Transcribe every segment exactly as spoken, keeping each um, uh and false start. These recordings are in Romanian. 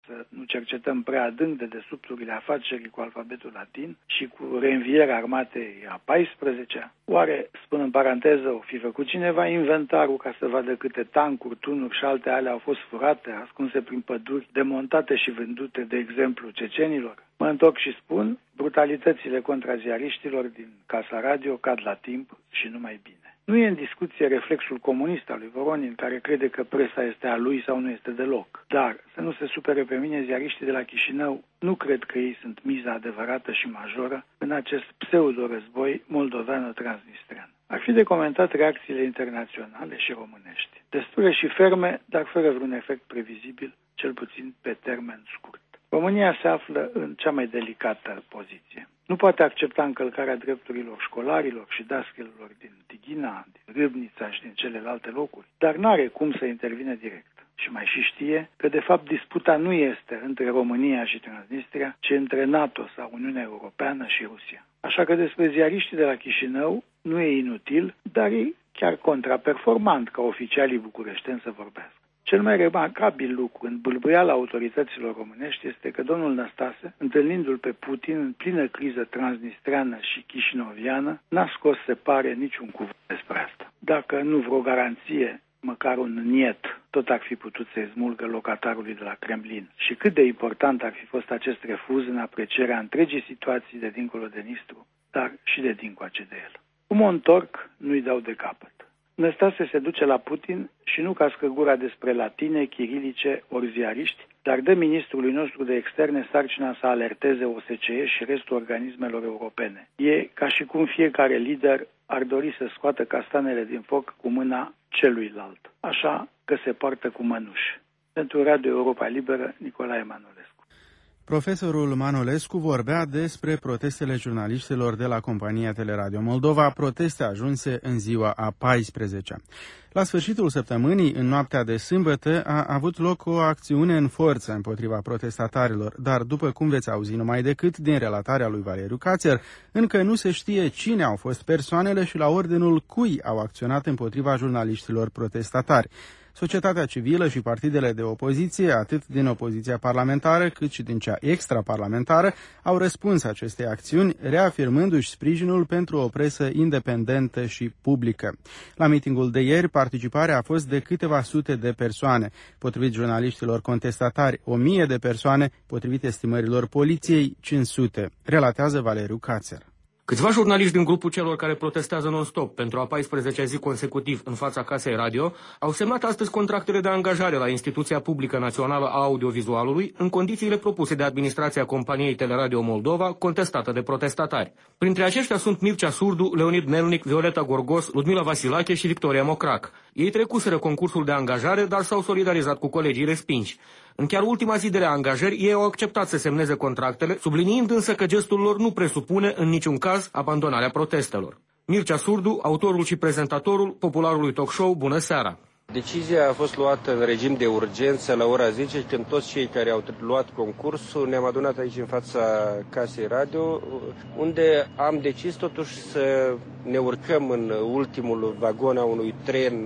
să nu cercetăm prea adânc de desubturile afacerii cu alfabetul latin și cu reînvierea armatei a paisprezecea? Oare, spun în paranteză, o fi făcut cineva inventarul ca să vadă câte tancuri, tunuri și alte ale au fost furate, ascunse prin păduri, demontate și vândute, de exemplu, cecenilor? Mă întorc și spun, brutalitățile contra ziariștilor din Casa Radio cad la timp și numai bine. Nu e în discuție reflexul comunist al lui Voronin, care crede că presa este a lui sau nu este deloc. Dar, să nu se supere pe mine, ziariștii de la Chișinău nu cred că ei sunt miza adevărată și majoră în acest pseudo-război moldoveano-transnistrean. Ar fi de comentat reacțiile internaționale și românești. Destule și ferme, dar fără vreun efect previzibil, cel puțin pe termen scurt. România se află în cea mai delicată poziție. Nu poate accepta încălcarea drepturilor școlarilor și daschilor din Tighina, din Râbnița și din celelalte locuri, dar n-are cum să intervine direct. Și mai și știe că, de fapt, disputa nu este între România și Transnistria, ci între NATO sau Uniunea Europeană și Rusia. Așa că despre ziariștii de la Chișinău nu e inutil, dar e chiar contraperformant ca oficialii bucureșteni să vorbească. Cel mai remarcabil lucru în bâlbâiala autorităților românești este că domnul Năstase, întâlnindu-l pe Putin în plină criză transnistreană și chișinoviană, n-a scos, se pare, niciun cuvânt despre asta. Dacă nu vreo garanție, măcar un niet, tot ar fi putut să-i smulgă locatarului de la Kremlin. Și cât de important ar fi fost acest refuz în aprecierea întregii situații de dincolo de Nistru, dar și de dincoace de el. Cum o întorc, nu-i dau de capăt. Năstase se duce la Putin și nu cască gura despre latine, chirilice ori ziariști, dar dă ministrului nostru de externe sarcina să alerteze O S C E și restul organismelor europene. E ca și cum fiecare lider ar dori să scoată castanele din foc cu mâna celuilalt, așa că se poartă cu mănuși. Pentru Radio Europa Liberă, Nicolae Manolescu. Profesorul Manolescu vorbea despre protestele jurnaliștilor de la compania Teleradio Moldova, proteste ajunse în ziua a paisprezecea. La sfârșitul săptămânii, în noaptea de sâmbătă, a avut loc o acțiune în forță împotriva protestatarilor, dar după cum veți auzi numai decât din relatarea lui Valeriu Cațer, încă nu se știe cine au fost persoanele și la ordinul cui au acționat împotriva jurnaliștilor protestatari. Societatea civilă și partidele de opoziție, atât din opoziția parlamentară cât și din cea extraparlamentară, au răspuns acestei acțiuni, reafirmându-și sprijinul pentru o presă independentă și publică. La mitingul de ieri, participarea a fost de câteva sute de persoane. Potrivit jurnaliștilor contestatari, o mie de persoane, potrivit estimărilor poliției, cinci sute. Relatează Valeriu Cațer. Câțiva jurnaliști din grupul celor care protestează non-stop pentru a paisprezecea zi consecutiv în fața Casei Radio au semnat astăzi contractele de angajare la Instituția Publică Națională a Audiovizualului în condițiile propuse de administrația companiei Teleradio Moldova, contestată de protestatari. Printre aceștia sunt Mircea Surdu, Leonid Melnic, Violeta Gorgos, Ludmila Vasilache și Victoria Mocrac. Ei trecuseră concursul de angajare, dar s-au solidarizat cu colegii respinși. În chiar ultima zi de reangajări, ei au acceptat să semneze contractele, subliniind însă că gestul lor nu presupune în niciun caz abandonarea protestelor. Mircea Surdu, autorul și prezentatorul popularului talk show Bună Seara! Decizia a fost luată în regim de urgență la ora zece, când toți cei care au luat concursul ne-am adunat aici în fața Casei Radio, unde am decis totuși să ne urcăm în ultimul vagon a unui tren,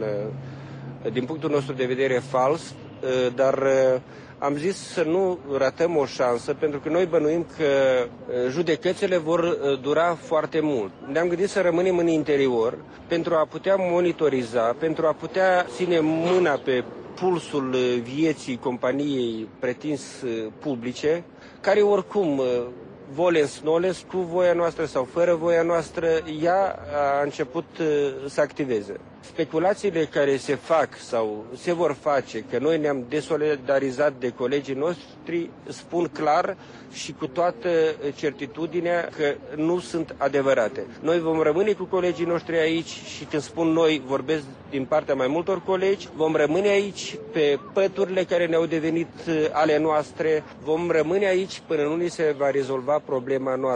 din punctul nostru de vedere fals, dar am zis să nu ratăm o șansă, pentru că noi bănuim că judecățile vor dura foarte mult. Ne-am gândit să rămânem în interior pentru a putea monitoriza, pentru a putea ține mâna pe pulsul vieții companiei pretins publice, care oricum, volens nolens, cu voia noastră sau fără voia noastră, ea a început să activeze. Speculațiile care se fac sau se vor face, că noi ne-am desolidarizat de colegii noștri, spun clar și cu toată certitudinea că nu sunt adevărate. Noi vom rămâne cu colegii noștri aici și când spun noi, vorbesc din partea mai multor colegi, vom rămâne aici pe păturile care ne-au devenit ale noastre, vom rămâne aici până nu ni se va rezolva problema noastră.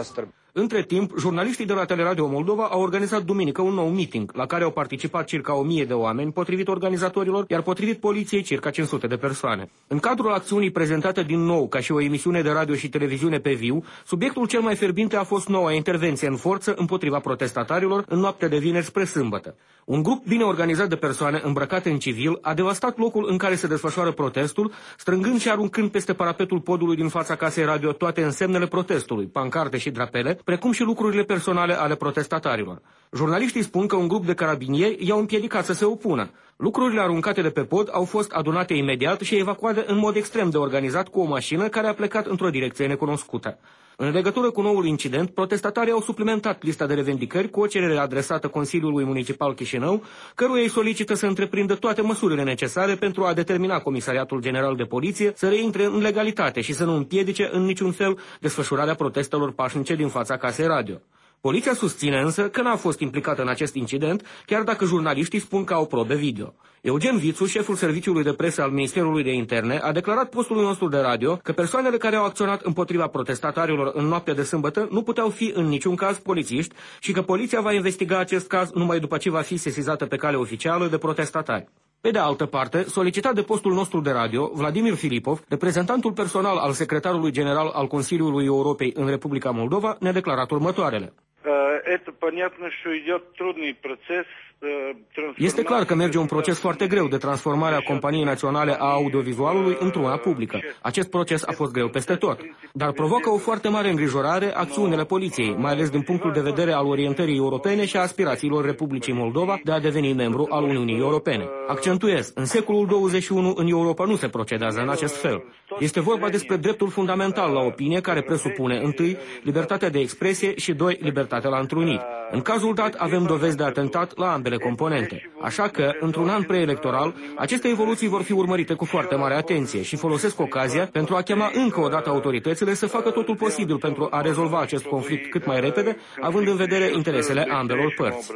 Între timp, jurnaliștii de la Teleradio Moldova au organizat duminică un nou meeting, la care au participat circa o mie de oameni, potrivit organizatorilor, iar potrivit poliției, circa cinci sute de persoane. În cadrul acțiunii prezentată din nou ca și o emisiune de radio și televiziune pe viu, subiectul cel mai fierbinte a fost noua intervenție în forță împotriva protestatarilor în noaptea de vineri spre sâmbătă. Un grup bine organizat de persoane îmbrăcate în civil a devastat locul în care se desfășoară protestul, strângând și aruncând peste parapetul podului din fața casei radio toate însemnele protestului, pancarte și drapele, precum și lucrurile personale ale protestatarilor. Jurnaliștii spun că un grup de carabinieri i-au împiedicat să se opună. Lucrurile aruncate de pe pod au fost adunate imediat și evacuate în mod extrem de organizat cu o mașină care a plecat într-o direcție necunoscută. În legătură cu noul incident, protestatarii au suplimentat lista de revendicări cu o cerere adresată Consiliului Municipal Chișinău, căruia îi solicită să întreprindă toate măsurile necesare pentru a determina Comisariatul General de Poliție să reintre în legalitate și să nu împiedice în niciun fel desfășurarea protestelor pașnice din fața casei radio. Poliția susține însă că n-a fost implicată în acest incident, chiar dacă jurnaliștii spun că au probe video. Eugen Vițu, șeful serviciului de presă al Ministerului de Interne, a declarat postului nostru de radio că persoanele care au acționat împotriva protestatarilor în noaptea de sâmbătă nu puteau fi în niciun caz polițiști și că poliția va investiga acest caz numai după ce va fi sesizată pe cale oficială de protestatari. Pe de altă parte, solicitat de postul nostru de radio, Vladimir Filipov, reprezentantul personal al secretarului general al Consiliului Europei în Republica Moldova, ne-a declarat următoarele. Este clar că merge un proces foarte greu de transformare a Companiei Naționale a Audiovizualului într-una publică. Acest proces a fost greu peste tot, dar provoacă o foarte mare îngrijorare acțiunile poliției, mai ales din punctul de vedere al orientării europene și a aspirațiilor Republicii Moldova de a deveni membru al Uniunii Europene. Accentuez, în secolul douăzeci și unu în Europa nu se procedează în acest fel. Este vorba despre dreptul fundamental la opinie, care presupune, întâi, libertatea de expresie și, doi, libertatea la întruniri. În cazul dat, avem dovezi de atentat la ambele componente. Așa că, într-un an preelectoral, aceste evoluții vor fi urmărite cu foarte mare atenție și folosesc ocazia pentru a chema încă o dată autoritățile să facă totul posibil pentru a rezolva acest conflict cât mai repede, având în vedere interesele ambelor părți.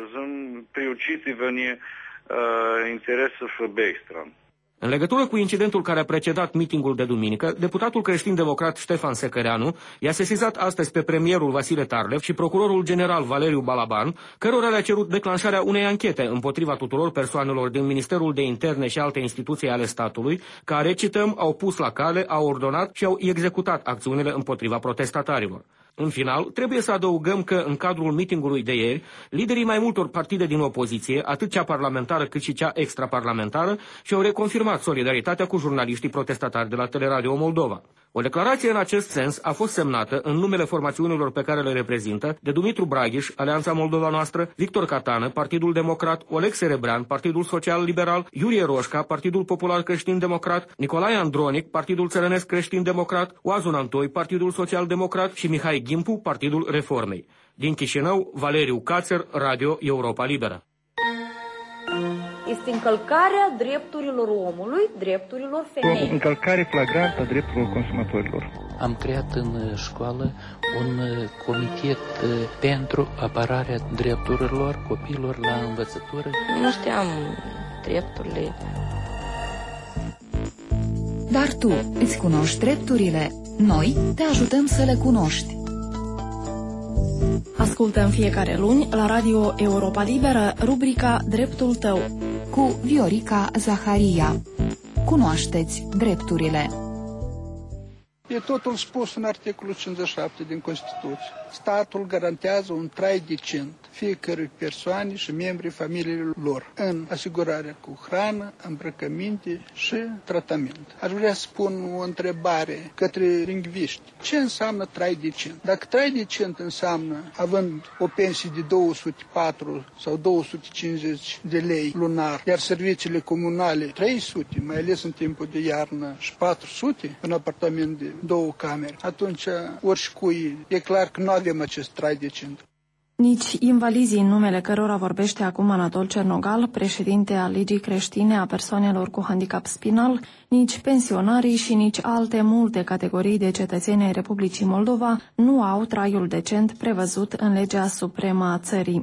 În legătură cu incidentul care a precedat mitingul de duminică, deputatul creștin-democrat Ștefan Secăreanu i-a sesizat astăzi pe premierul Vasile Tarlev și procurorul general Valeriu Balaban, cărora le-a cerut declanșarea unei anchete împotriva tuturor persoanelor din Ministerul de Interne și alte instituții ale statului, care, cităm, au pus la cale, au ordonat și au executat acțiunile împotriva protestatarilor. În final, trebuie să adăugăm că, în cadrul mitingului de ieri, liderii mai multor partide din opoziție, atât cea parlamentară cât și cea extraparlamentară, și-au reconfirmat solidaritatea cu jurnaliștii protestatari de la Teleradio Moldova. O declarație în acest sens a fost semnată în numele formațiunilor pe care le reprezintă de Dumitru Braghiș, Alianța Moldova Noastră, Victor Catană, Partidul Democrat, Oleg Serebrean, Partidul Social Liberal, Iurie Roșca, Partidul Popular Creștin Democrat, Nicolae Andronic, Partidul Țărănesc Creștin Democrat, Oazun Antoi, Partidul Social Democrat și Mihai Gimpu, Partidul Reformei. Din Chișinău, Valeriu Cațer, Radio Europa Liberă. Este încălcarea drepturilor omului, drepturilor femeii. O încălcare flagrantă a drepturilor consumatorilor. Am creat în școală un comitet pentru apărarea drepturilor copiilor la învățătură. Nu știam drepturile. Dar tu îți cunoști drepturile? Noi te ajutăm să le cunoști. Ascultă în fiecare luni la Radio Europa Liberă rubrica Dreptul tău cu Viorica Zaharia. Cunoașteți drepturile. E totul spus în articolul cincizeci și șapte din Constituție. Statul garantează un trai decent fiecărui persoane și membrii familiilor lor în asigurarea cu hrană, îmbrăcăminte și tratament. Aș vrea să spun o întrebare către lingviști. Ce înseamnă trai decent? Dacă trai decent înseamnă având o pensie de două sute patru sau două sute cincizeci de lei lunar, iar serviciile comunale trei sute, mai ales în timpul de iarnă, și patru sute, în apartament de două camere, atunci oricui e clar că nu avem acest trai decent. Nici invalizii, în numele cărora vorbește acum Anatol Cernogal, președinte al Ligii Creștine a Persoanelor cu Handicap Spinal, nici pensionarii și nici alte multe categorii de cetățeni ai Republicii Moldova nu au traiul decent prevăzut în legea supremă a țării.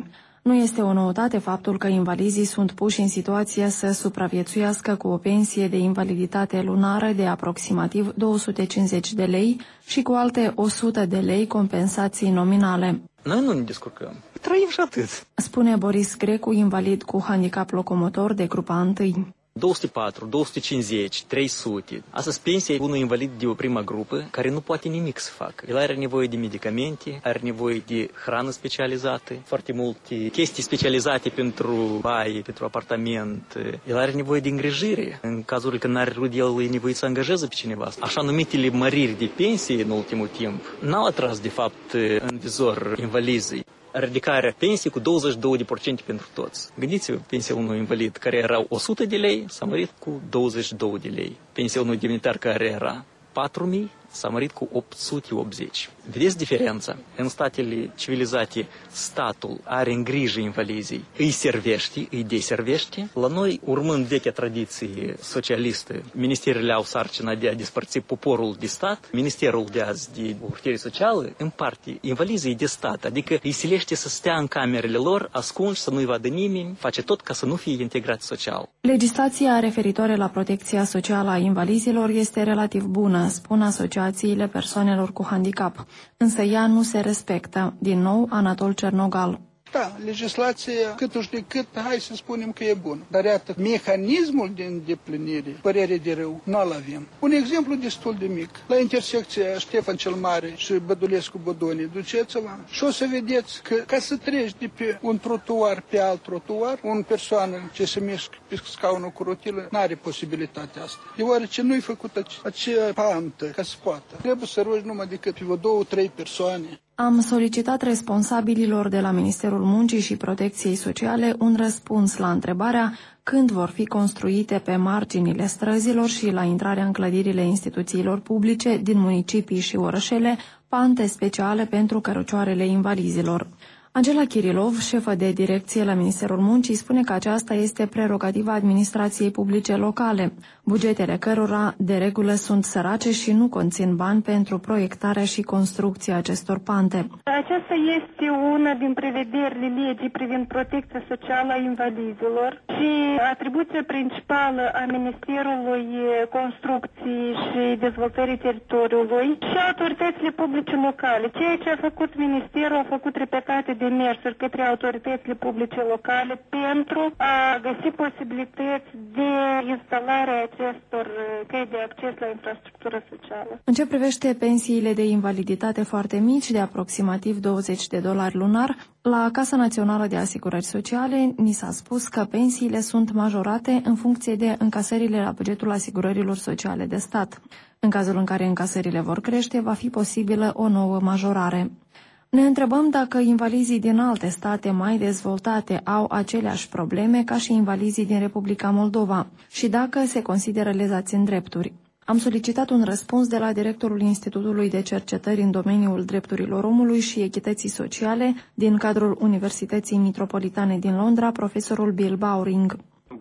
Nu este o noutate faptul că invalizii sunt puși în situație să supraviețuiască cu o pensie de invaliditate lunară de aproximativ două sute cincizeci de lei și cu alte o sută de lei compensații nominale. Noi nu ne descurcăm. Trăim și atât. Spune Boris Grecu, invalid cu handicap locomotor de grupa întâi. două sute patru, două sute cincizeci, trei sute. Asta sunt pensia unui invalid de o primă grupă care nu poate nimic să facă. El are nevoie de medicamente, are nevoie de hrană specializată, foarte multe chestii specializate pentru baie, pentru apartament. El are nevoie de îngrijire. În cazul când are rude, el e nevoit să angajeze pe cineva. Așa numitele măriri de pensie în ultimul timp n-au atras de fapt în vizor invalizii. Ridicarea pensiei cu douăzeci și doi la sută pentru toți. Gândiți-vă, pensia unui invalid care era o sută de lei s-a mărit cu douăzeci și doi de lei. Pensia unui demnitar care era patru mii s-a mărit cu opt sute optzeci. Vedeți diferența? În statele civilizate, statul are în grijă invalizii, îi servește, îi deservește. La noi, urmând vechea tradiție socialistă, ministerele au sarcina de a despărți poporul de stat, ministerul de azi de urtire socială împarte invalizii de stat, adică îi silește să stea în camerele lor, ascunși, să nu-i vadă nimeni, face tot ca să nu fie integrat social. Legislația referitoare la protecția socială a invalizilor este relativ bună, spun asociațiile persoanelor cu handicap, însă ea nu se respectă. Din nou, Anatol Cernogal. Da, legislația câtuși de cât, hai să spunem că e bună. Dar iată, mecanismul de îndeplinire, părere de rău, nu-l avem. Un exemplu destul de mic. La intersecția Ștefan cel Mare și Bădulescu Bodoni, duceți-vă și o să vedeți că ca să treci de pe un trotuar pe alt trotuar, o persoană ce se mișcă pe scaunul cu rotilă, n-are posibilitatea asta. Deoarece nu-i făcută acea pantă ca să poată. Trebuie să rogi numai decât pe două, trei persoane. Am solicitat responsabililor de la Ministerul Muncii și Protecției Sociale un răspuns la întrebarea când vor fi construite pe marginile străzilor și la intrarea în clădirile instituțiilor publice din municipii și orășele pante speciale pentru cărucioarele invalizilor. Angela Kirilov, șefă de direcție la Ministerul Muncii, spune că aceasta este prerogativa administrației publice locale, bugetele cărora de regulă sunt sărace și nu conțin bani pentru proiectarea și construcția acestor pante. Aceasta este una din prevederile legii privind protecția socială a invalizilor și atribuția principală a Ministerului Construcției și Dezvoltării Teritoriului și autoritățile publice locale. Ceea ce a făcut Ministerul a făcut repetate demersuri către autoritățile publice locale pentru a găsi posibilități de instalare a acestor căi de acces la infrastructură socială. În ce privește pensiile de invaliditate foarte mici, de aproximativ douăzeci de dolari lunar, la Casa Națională de Asigurări Sociale ni s-a spus că pensiile sunt majorate în funcție de încasările la bugetul asigurărilor sociale de stat. În cazul în care încasările vor crește, va fi posibilă o nouă majorare. Ne întrebăm dacă invalizii din alte state mai dezvoltate au aceleași probleme ca și invalizii din Republica Moldova și dacă se consideră lezați în drepturi. Am solicitat un răspuns de la directorul Institutului de Cercetări în domeniul drepturilor omului și echității sociale din cadrul Universității Metropolitane din Londra, profesorul Bill Bowring.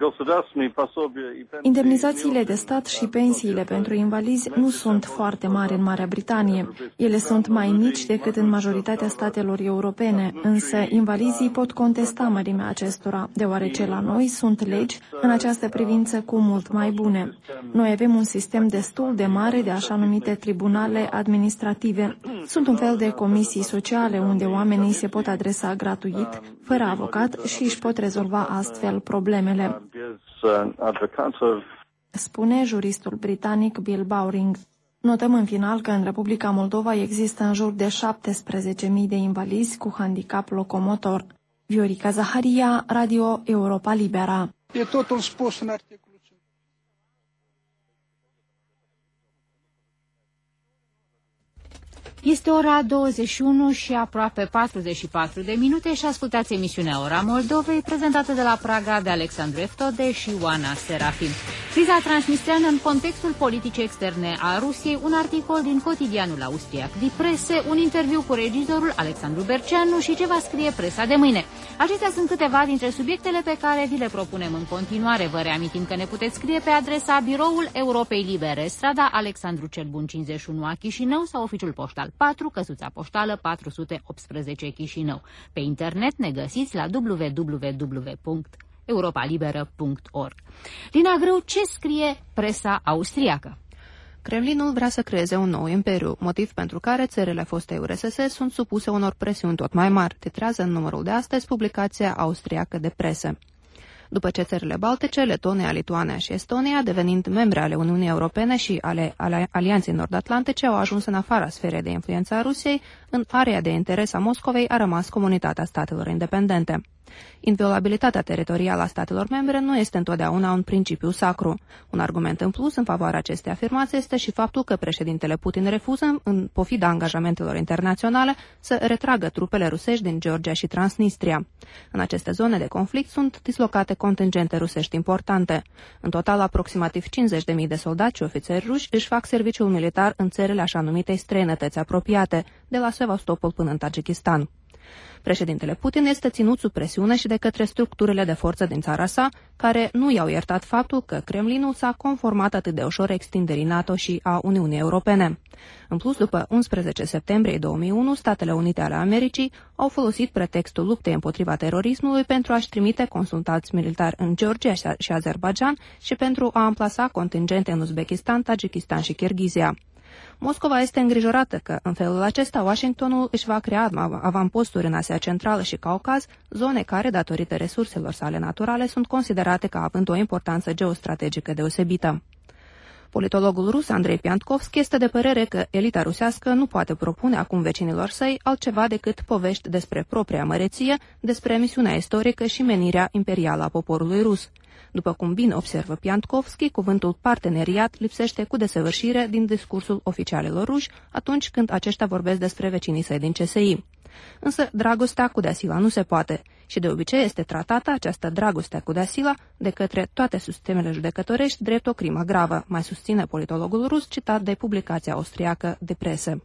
Indemnizațiile de stat și pensiile pentru invalizi nu sunt foarte mari în Marea Britanie. Ele sunt mai mici decât în majoritatea statelor europene, însă invalizii pot contesta mărimea acestora, deoarece la noi sunt legi în această privință cu mult mai bune. Noi avem un sistem destul de mare de așa numite tribunale administrative. Sunt un fel de comisii sociale unde oamenii se pot adresa gratuit, fără avocat și își pot rezolva astfel problemele. Spune juristul britanic Bill Bowring. Notăm în final că în Republica Moldova există în jur de șaptesprezece mii de invalizi cu handicap locomotor. Viorica Zaharia, Radio Europa Libera. E totul spus în articolul. Este ora douăzeci și unu și aproape patruzeci și patru de minute și ascultați emisiunea Ora Moldovei, prezentată de la Praga de Alexandru Eftode și Oana Serafim. Criza transnistreană în contextul politicii externe a Rusiei, un articol din cotidianul austriac Die Presse, un interviu cu regizorul Alexandru Berceanu și ce va scrie presa de mâine. Acestea sunt câteva dintre subiectele pe care vi le propunem în continuare. Vă reamintim că ne puteți scrie pe adresa Biroul Europei Libere, strada Alexandru cel Bun cincizeci și unu a Chișinău sau oficiul poștal număr patru, căsuța poștală patru sute optsprezece Chișinău. Pe internet ne găsiți la w w w punct europa liberă punct org. Lina Grâu, ce scrie presa austriacă? Kremlinul vrea să creeze un nou imperiu, motiv pentru care țările fostei U R S S sunt supuse unor presiuni tot mai mari, titrează în numărul de astăzi publicația austriacă de presă. După ce țările Baltice, Letonia, Lituania și Estonia, devenind membre ale Uniunii Europene și ale, ale Alianței Nord-Atlantice, au ajuns în afara sferei de influență a Rusiei, în area de interes a Moscovei a rămas Comunitatea Statelor Independente. Inviolabilitatea teritorială a statelor membre nu este întotdeauna un principiu sacru. Un argument în plus în favoarea acestei afirmații este și faptul că președintele Putin refuză, în pofida angajamentelor internaționale, să retragă trupele rusești din Georgia și Transnistria. În aceste zone de conflict sunt dislocate contingente rusești importante. În total, aproximativ cincizeci de mii de soldați și ofițeri ruși își fac serviciul militar în țările așa numitei străinătăți apropiate, de la Sevastopol până în Tajikistan. Președintele Putin este ținut sub presiune și de către structurile de forță din țara sa, care nu i-au iertat faptul că Kremlinul s-a conformat atât de ușor extinderii NATO și a Uniunii Europene. În plus, după unsprezece septembrie două mii unu, Statele Unite ale Americii au folosit pretextul luptei împotriva terorismului pentru a-și trimite consultați militari în Georgia și Azerbaidjan și pentru a amplasa contingente în Uzbekistan, Tajikistan și Kirghizia. Moscova este îngrijorată că, în felul acesta, Washingtonul își va crea avamposturi în Asia Centrală și Caucaz, zone care, datorită resurselor sale naturale, sunt considerate ca având o importanță geostrategică deosebită. Politologul rus Andrei Piantkovski este de părere că elita rusească nu poate propune acum vecinilor săi altceva decât povești despre propria măreție, despre misiunea istorică și menirea imperială a poporului rus. După cum bine observă Piantkovski, cuvântul parteneriat lipsește cu desăvârșire din discursul oficialilor ruși atunci când aceștia vorbesc despre vecinii săi din C S I. Însă dragostea cu Deasila nu se poate și de obicei este tratată această dragoste cu Deasila de către toate sistemele judecătorești drept o crimă gravă, mai susține politologul rus citat de publicația austriacă de presă.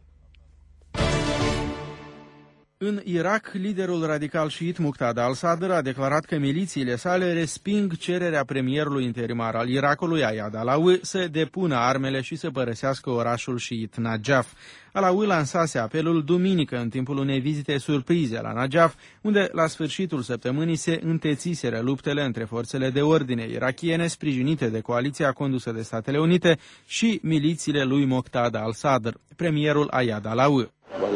În Irak, liderul radical șiit Muqtada al-Sadr a declarat că milițiile sale resping cererea premierului interimar al Irakului, Ayad Alawi, să depună armele și să părăsească orașul șiit Najaf. Alawi lansase apelul duminică în timpul unei vizite surprize la Najaf, unde la sfârșitul săptămânii se întețiseră luptele între forțele de ordine irakiene sprijinite de coaliția condusă de Statele Unite și milițiile lui Muqtada al-Sadr, premierul Ayad Alawi.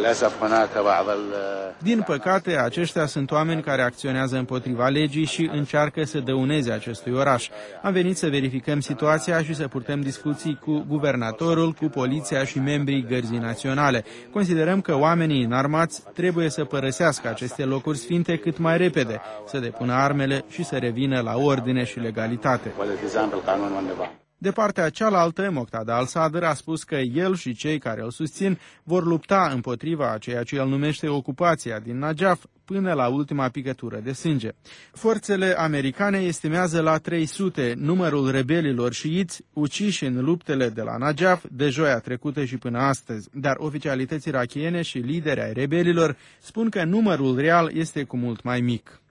Din păcate, aceștia sunt oameni care acționează împotriva legii și încearcă să dăuneze acestui oraș. Am venit să verificăm situația și să purtăm discuții cu guvernatorul, cu poliția și membrii Gărzii Naționale. Considerăm că oamenii înarmați trebuie să părăsească aceste locuri sfinte cât mai repede, să depună armele și să revină la ordine și legalitate. De partea cealaltă, Muqtada al-Sadr a spus că el și cei care îl susțin vor lupta împotriva a ceea ce el numește ocupația din Najaf până la ultima picătură de sânge. Forțele americane estimează la trei sute numărul rebelilor șiiți uciși în luptele de la Najaf de joia trecută și până astăzi, dar oficialități irakiene și lideri ai rebelilor spun că numărul real este cu mult mai mic.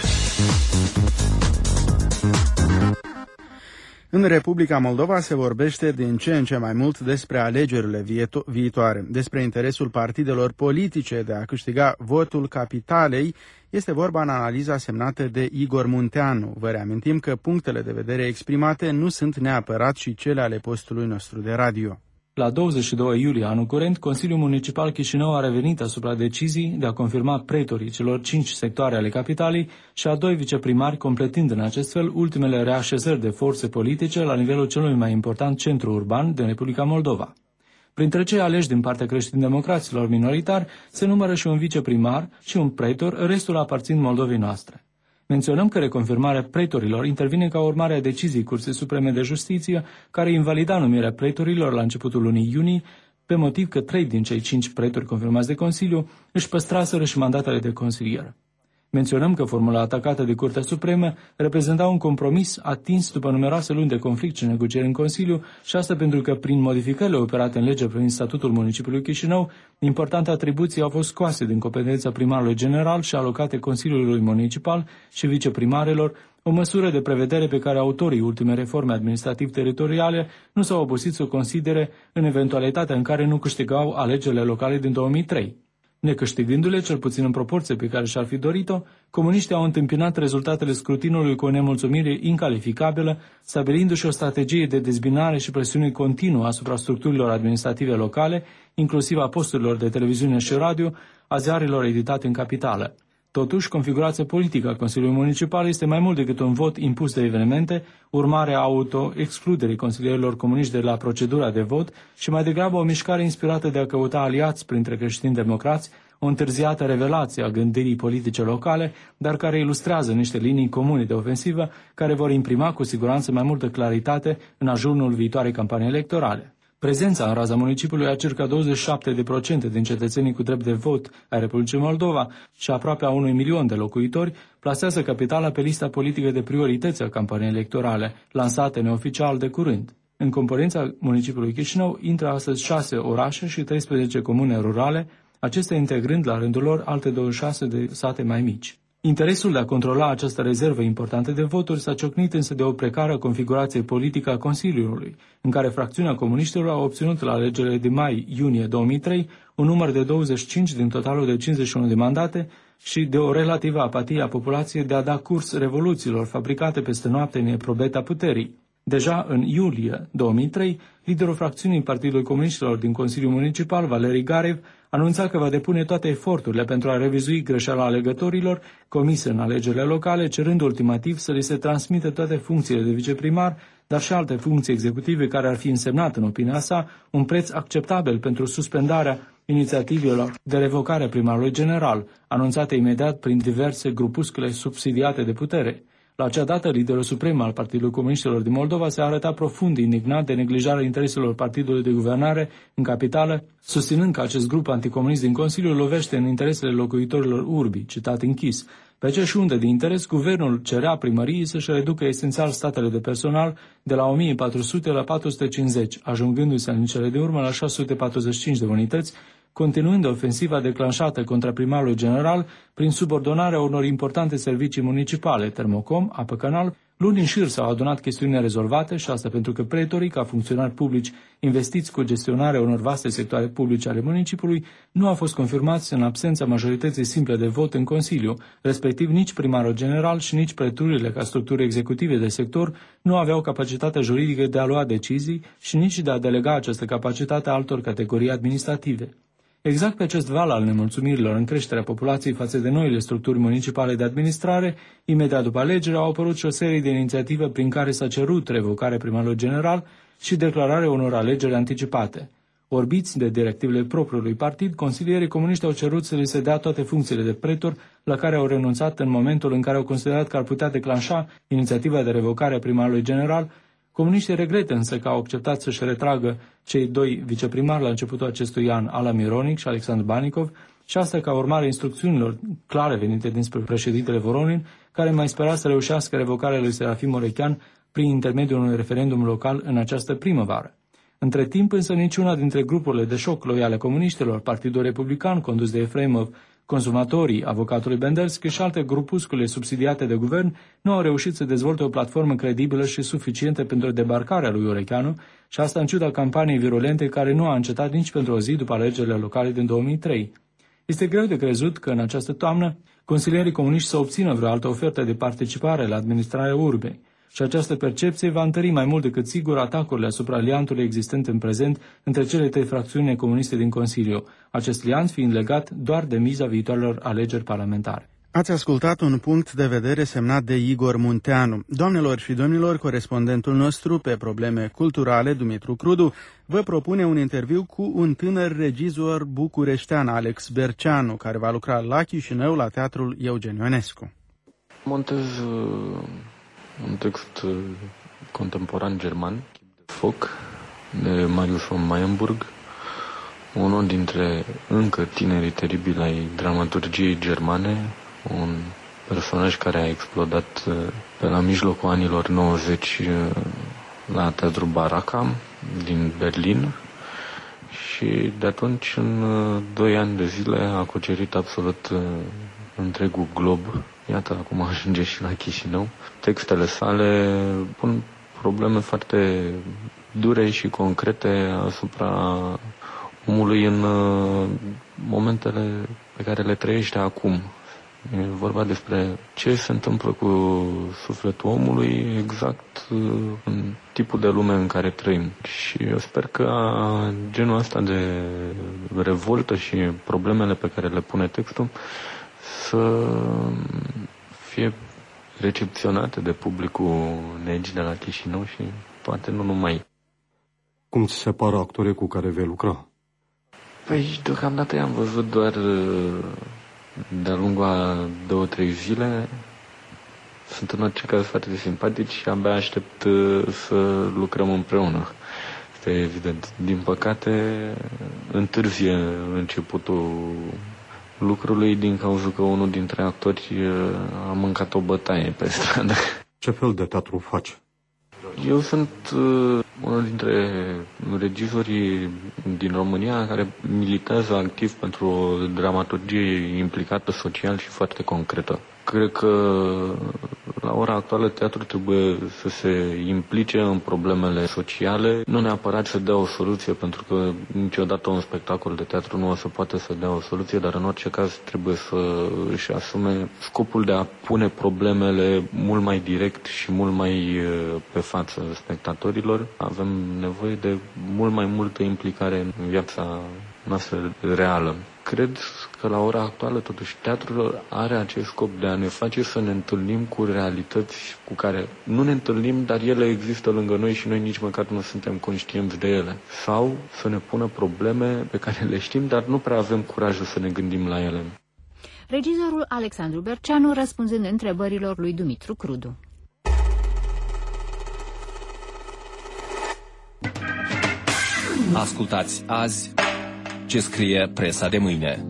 În Republica Moldova se vorbește din ce în ce mai mult despre alegerile viitoare, despre interesul partidelor politice de a câștiga votul capitalei. Este vorba în analiza semnată de Igor Munteanu. Vă reamintim că punctele de vedere exprimate nu sunt neapărat și cele ale postului nostru de radio. La douăzeci și doi iulie anul curent, Consiliul Municipal Chișinău a revenit asupra decizii de a confirma pretorii celor cinci sectoare ale capitalei și a doi viceprimari, completând în acest fel ultimele reașezări de forțe politice la nivelul celui mai important centru urban din Republica Moldova. Printre cei aleși din partea creștin-democraților minoritari se numără și un viceprimar și un pretor, restul aparțin Moldovei noastre. Menționăm că reconfirmarea pretorilor intervine ca urmare a deciziei Curții Supreme de Justiție, care invalida numirea pretorilor la începutul lunii iunie, pe motiv că trei din cei cinci pretori confirmați de Consiliu își păstraseră și mandatele de consilier. Menționăm că formula atacată de Curtea Supremă reprezenta un compromis atins după numeroase luni de conflict și negocieri în Consiliu, și asta pentru că, prin modificările operate în lege privind statutul municipiului Chișinău, importante atribuții au fost scoase din competența primarului general și alocate Consiliului Municipal și viceprimarelor, o măsură de prevedere pe care autorii ultimei reforme administrativ-teritoriale nu s-au obosit să o considere în eventualitatea în care nu câștigau alegerile locale din două mii trei. Necâștigându-le, cel puțin în proporție pe care și-ar fi dorit-o, comuniștii au întâmpinat rezultatele scrutinului cu o nemulțumire incalificabilă, stabilindu-și o strategie de dezbinare și presiune continuă asupra structurilor administrative locale, inclusiv a posturilor de televiziune și radio, a ziarelor editate în capitală. Totuși, configurația politică a Consiliului Municipal este mai mult decât un vot impus de evenimente, urmare a auto-excluderii consilierilor comuniști de la procedura de vot și mai degrabă o mișcare inspirată de a căuta aliați printre creștini democrați, o întârziată revelație a gândirii politice locale, dar care ilustrează niște linii comune de ofensivă care vor imprima cu siguranță mai multă claritate în ajunul viitoarei campanii electorale. Prezența în raza municipiului a circa douăzeci și șapte la sută din cetățenii cu drept de vot ai Republicii Moldova și aproape a unui milion de locuitori plasează capitala pe lista politică de priorități a campaniei electorale, lansate neoficial de curând. În componența municipiului Chișinău intră astăzi șase orașe și treisprezece comune rurale, acestea integrând la rândul lor alte douăzeci și șase de sate mai mici. Interesul de a controla această rezervă importantă de voturi s-a ciocnit însă de o precară configurație politică a Consiliului, în care fracțiunea comuniștilor a obținut la alegerile de mai-iunie două mii trei un număr de douăzeci și cinci din totalul de cincizeci și unu de mandate și de o relativă apatie a populației de a da curs revoluțiilor fabricate peste noapte în eprobeta puterii. Deja în iulie două mii trei, liderul fracțiunii Partidului Comuniștilor din Consiliul Municipal, Valeri Garev, anunța că va depune toate eforturile pentru a revizui greșeala alegătorilor comise în alegerile locale, cerând ultimativ să li se transmită toate funcțiile de viceprimar, dar și alte funcții executive care ar fi însemnat, în opinia sa, un preț acceptabil pentru suspendarea inițiativelor de revocare a primarului general, anunțate imediat prin diverse grupuscule subsidiate de putere. La acea dată, liderul suprem al Partidului Comuniștilor din Moldova se arăta profund indignat de neglijarea intereselor partidului de guvernare în capitală, susținând că acest grup anticomunist din Consiliu lovește în interesele locuitorilor urbii, citat închis. Pe aceeași undă de interes, guvernul cerea primăriei să-și reducă esențial statele de personal de la o mie patru sute la patru sute cincizeci, ajungându-se în cele de urmă la șase sute patruzeci și cinci de unități, continuând ofensiva declanșată contra primarului general prin subordonarea unor importante servicii municipale, Termocom, Apă Canal. Luni în șir s-au adunat chestiuni nerezolvate și asta pentru că pretorii, ca funcționari publici investiți cu gestionarea unor vaste sectoare publice ale municipiului, nu au fost confirmați în absența majorității simple de vot în Consiliu, respectiv nici primarul general și nici preturile ca structuri executive de sector nu aveau capacitatea juridică de a lua decizii și nici de a delega această capacitate altor categorii administrative. Exact pe acest val al nemulțumirilor în creșterea populației față de noile structuri municipale de administrare, imediat după alegeri au apărut și o serie de inițiative prin care s-a cerut revocarea primarului general și declararea unor alegeri anticipate. Orbiți de directivele propriului partid, consilierii comuniști au cerut să li se dea toate funcțiile de pretor, la care au renunțat în momentul în care au considerat că ar putea declanșa inițiativa de revocare a primarului general. Comuniștii regretă însă că au acceptat să-și retragă cei doi viceprimari la începutul acestui an, Ala Mironic și Alexandru Banicov, și asta ca urmare a instrucțiunilor clare venite dinspre președintele Voronin, care mai spera să reușească revocarea lui Serafim Orechean prin intermediul unui referendum local în această primăvară. Între timp însă niciuna dintre grupurile de șoc loiale comuniștilor, Partidul Republican condus de Efremov, Consumatorii, avocatului Benderski și alte grupuscule subsidiate de guvern nu au reușit să dezvolte o platformă credibilă și suficientă pentru debarcarea lui Orecheanu, și asta în ciuda campaniei virulente care nu a încetat nici pentru o zi după alegerile locale din două mii trei. Este greu de crezut că în această toamnă consilierii comuniști să obțină vreo altă ofertă de participare la administrarea urbei. Și această percepție va întări mai mult decât sigur atacurile asupra liantului existent în prezent între cele trei fracțiuni comuniste din Consiliu, acest liant fiind legat doar de miza viitoarelor alegeri parlamentare. Ați ascultat un punct de vedere semnat de Igor Munteanu. Doamnelor și domnilor, corespondentul nostru pe probleme culturale, Dumitru Crudu, vă propune un interviu cu un tânăr regizor bucureștean, Alex Berceanu, care va lucra la Chișinău la Teatrul Eugen Ionescu. Montez un text contemporan german, Foc, de Marius von Mayenburg, unul dintre încă tinerii teribili ai dramaturgiei germane, un personaj care a explodat pe la mijlocul anilor nouăzeci la Teatrul Baraka din Berlin și de atunci în doi ani de zile a cucerit absolut întregul glob. Iată, acum ajunge și la Chișinău. Textele sale pun probleme foarte dure și concrete asupra omului în momentele pe care le trăiește acum. E vorba despre ce se întâmplă cu sufletul omului exact în tipul de lume în care trăim. Și eu sper că genul ăsta de revoltă și problemele pe care le pune textul să fie recepționate de publicul Negi de la Chișinău și poate nu numai. Cum ți se par actorii cu care vei lucra? Păi, deocamdată i-am văzut doar de-a lungul a două, trei zile. Sunt în orice caz foarte simpatici și abia aștept să lucrăm împreună. Este evident. Din păcate, întârzie începutul lucrului din cauza că unul dintre actori a mâncat o bătaie pe stradă. Ce fel de teatru faci? Eu sunt uh, unul dintre regizorii din România care militează activ pentru o dramaturgie implicată social și foarte concretă. Cred că la ora actuală teatrul trebuie să se implice în problemele sociale, nu neapărat să dea o soluție, pentru că niciodată un spectacol de teatru nu o să poate să dea o soluție, dar în orice caz trebuie să își asume scopul de a pune problemele mult mai direct și mult mai pe față spectatorilor. Avem nevoie de mult mai multă implicare în viața noastră reală. Cred că la ora actuală, totuși, teatrul are acest scop de a ne face să ne întâlnim cu realități cu care nu ne întâlnim, dar ele există lângă noi și noi nici măcar nu suntem conștienți de ele. Sau să ne pună probleme pe care le știm, dar nu prea avem curajul să ne gândim la ele. Regizorul Alexandru Berceanu răspunzând întrebărilor lui Dumitru Crudu. Ascultați azi ce scrie presa de mâine.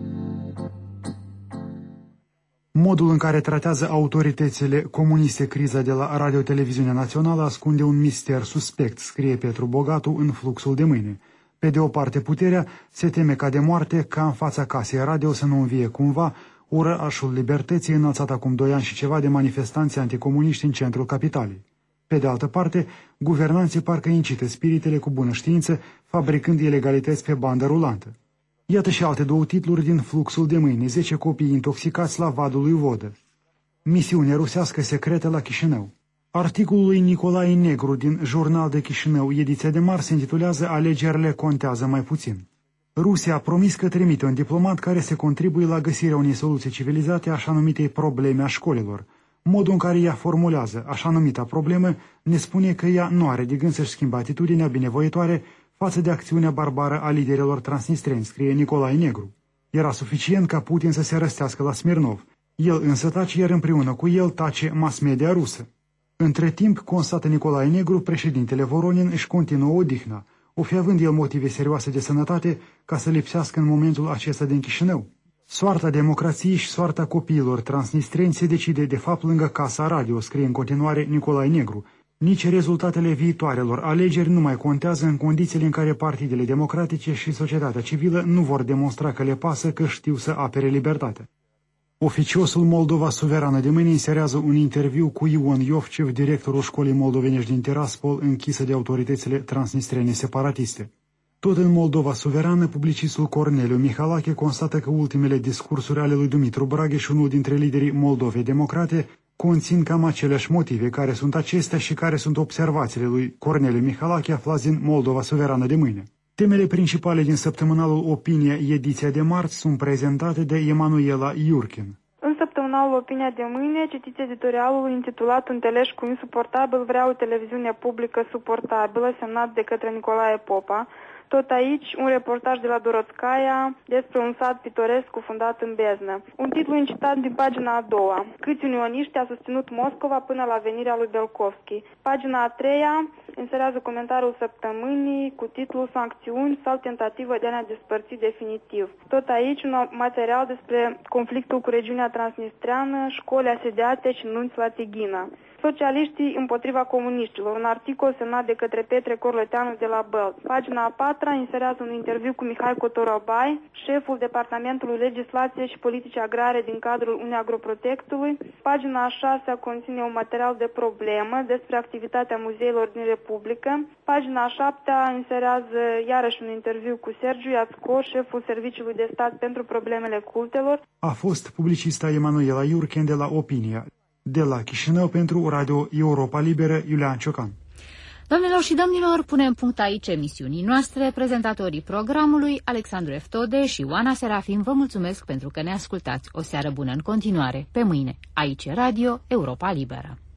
Modul în care tratează autoritățile comuniste criza de la Radio-Televiziunea Națională ascunde un mister suspect, scrie Petru Bogatu în Fluxul de mâine. Pe de o parte, puterea se teme ca de moarte, ca în fața casei radio să nu învie cumva urășul libertății înălțat acum doi ani și ceva de manifestanți anticomuniști în centrul capitalei. Pe de altă parte, guvernanții parcă incită spiritele cu bună știință, fabricând ilegalități pe bandă rulantă. Iată și alte două titluri din Fluxul de mâine, zece copii intoxicați la vadul lui Vodă. Misiune rusească secretă la Chișinău. Articolul lui Nicolae Negru din Jurnal de Chișinău, ediția de marți, se intitulează Alegerile contează mai puțin. Rusia a promis că trimite un diplomat care să contribuie la găsirea unei soluții civilizate așa numitei probleme a școlilor. Modul în care ea formulează așa numita problemă ne spune că ea nu are de gând să-și schimbe atitudinea binevoitoare față de acțiunea barbară a liderilor transnistreni, scrie Nicolae Negru. Era suficient ca Putin să se răstească la Smirnov. El însă tace, iar împreună cu el tace mass media rusă. Între timp, constată Nicolae Negru, președintele Voronin își continuă odihna, o fi având el motive serioase de sănătate ca să lipsească în momentul acesta din Chișinău. Soarta democrației și soarta copiilor transnistreni se decide de fapt lângă Casa Radio, scrie în continuare Nicolae Negru. Nici rezultatele viitoarelor alegeri nu mai contează în condițiile în care partidele democratice și societatea civilă nu vor demonstra că le pasă, că știu să apere libertatea. Oficiosul Moldova Suverană de mâine inserează un interviu cu Ion Iovcev, directorul școlii moldovenești din Tiraspol, închisă de autoritățile transnistrene separatiste. Tot în Moldova Suverană, publicistul Corneliu Mihalache constată că ultimele discursuri ale lui Dumitru Bragheș, unul dintre liderii Moldovei Democrate, conțin cam aceleași motive. Care sunt acestea și care sunt observațiile lui Corneliu Mihalache aflați din Moldova Suverană de mâine? Temele principale din săptămânalul Opinia, ediția de marți, sunt prezentate de Emanuela Iurkin. În săptămânalul Opinia de mâine, citiți editorialul intitulat Un teleșcu insuportabil vrea o televiziune publică suportabilă, semnat de către Nicolae Popa. Tot aici, un reportaj de la Dorotskaya despre un sat pitoresc cufundat în beznă. Un titlu incitat din pagina a doua. Câți unioniști a susținut Moscova până la venirea lui Belkovski. Pagina a treia inserează comentariul săptămânii cu titlul Sancțiuni sau tentativă de a ne despărți definitiv. Tot aici, un material despre conflictul cu regiunea transnistreană, școli asediate și nunți la Tighina. Socialiștii împotriva comuniștilor, un articol semnat de către Petre Corleteanu de la Bălți. Pagina a patra inserează un interviu cu Mihai Cotorobai, șeful Departamentului Legislație și Politici Agrare din cadrul Uneagroprotectului. Pagina a șasea conține un material de problemă despre activitatea muzeilor din Republică. Pagina a șaptea inserează iarăși un interviu cu Sergiu Iațco, șeful Serviciului de Stat pentru Problemele Cultelor. A fost publicista Emanuela Iurchen de la Opinia. De la Chișinău pentru Radio Europa Liberă, Iulian Ciocan. Doamnelor și domnilor, punem punct aici emisiunii noastre. Prezentatorii programului, Alexandru Eftode și Oana Serafim, vă mulțumesc pentru că ne ascultați. O seară bună în continuare. Pe mâine, aici Radio Europa Liberă.